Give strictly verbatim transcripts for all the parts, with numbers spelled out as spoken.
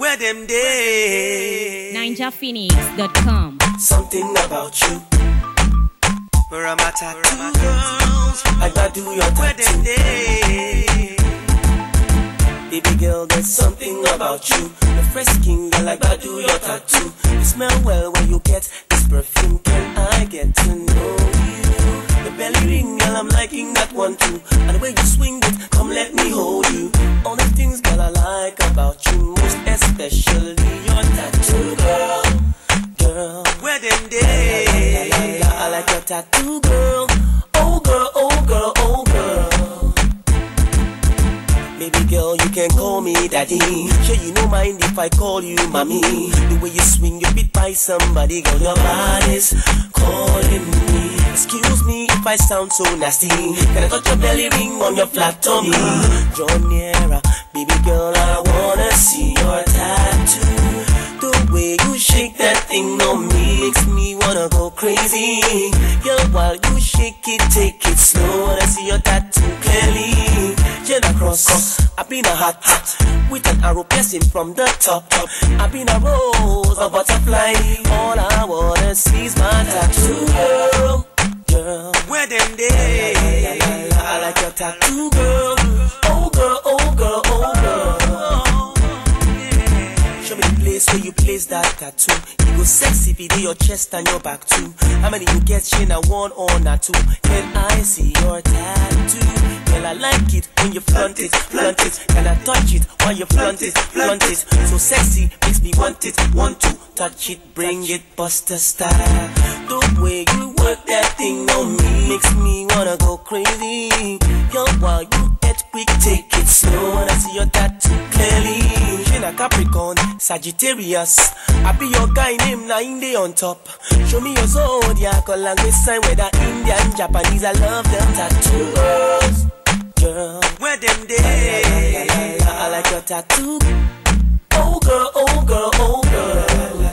Where them day? Ninja Phoenix dot com. Something about you. Where am I tattoo girls? I gotta do your Where them tattoo. day? Baby girl, there's something about you. The fresh skin, girl, I gotta do your tattoo. You smell well when you get this perfume. Can I get to know you? The belly ring, girl, I'm liking that one too. And the way you swing it, come let me hold you. All the things, girl, I like about you, most especially your tattoo, girl. Girl, Where them day? I like your tattoo, girl. Oh, girl, oh, girl, oh, girl. Baby girl, you can call me daddy. Sure you don't mind if I call you mommy. The way you swing your feet by somebody, girl, your body's calling me. Excuse me if I sound so nasty. Can I touch your belly ring on your flat tummy? Draw nearer, baby girl, I wanna see your tattoo. The way you shake that thing on me makes me wanna go crazy. Girl, while you shake it, take it slow. Wanna see your tattoo clearly. Jenna Cross, I've been a hat with an arrow piercing from the top. I've been a rose, a butterfly. All I wanna see is my tattoo, girl. Girl, Where them day? I like your tattoo, girl. Oh girl, oh girl, oh girl. Show me the place where you place that tattoo. You go sexy if it is your chest and your back too. How many you get, Shana, one or not two? Can I see your tattoo? Girl, I like it when you flaunt it, flaunt it. Can I touch it while you flaunt it, flaunt it? So sexy, makes me want it, want to touch it, bring it, Buster style. The way you work that thing on me makes me wanna go crazy. Girl, while you get quick, take it slow. Wanna see your tattoo clearly. Shana Capricorn, Sagittarius. I be your guy named nine day on top. Show me your zodiac or language sign, whether Indian, Japanese. I love them tattoo girls. Girl, Where them day? I like your tattoo. Oh girl, oh girl, oh girl.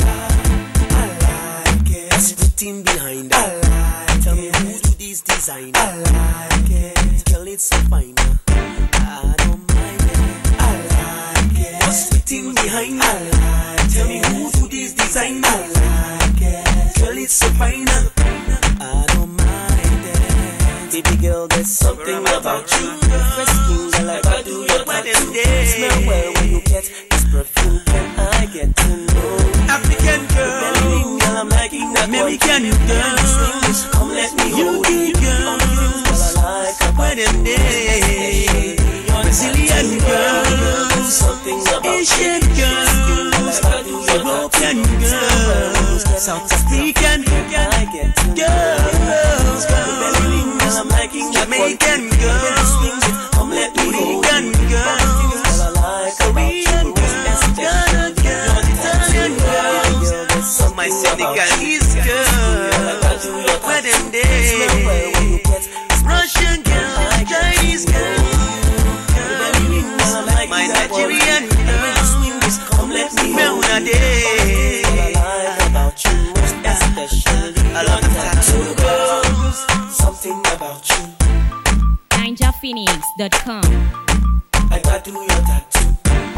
I like it. What's written behind it? I like Tell me who do this design? I like it. Girl, it's so fine. I don't mind it. I like it. What's written behind it? I like Tell me who do this design? I like it. Girl, it's so fine. I don't mind it. Baby girl, there's something about you. The fresh skin, girl, I gotta do your tattoo. You smell well when you get this perfume. Can I get to know you? African girl. Belly ring, girl, I'm liking that one. American too. girl. Come let me hold you. girl. All the things, girl, I like about Where them you. day? Brazilian girls, Something about Asian you. girls, European girls, South African I get to know girls, you. Belly ring, girl, I'm liking that one Jamaican too. girls, Come let me hold Rican you. girls, Girl, I like about Korean you. girls, Ghana girls, Italian girls, my Senegalese girls, where them day? Russian girls, Chinese girls, my Nigerian girls, Come let me hold you. Melody. I like about you, most especially I love the tattoo girls. Something about you. Ninja Phoenix dot com. I gotta do your tattoo.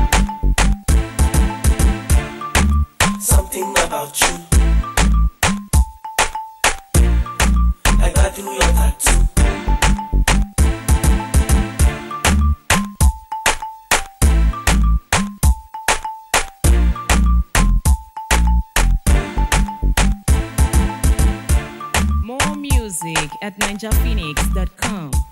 Something about you. I gotta do your tattoo. More music at Ninja Phoenix dot com.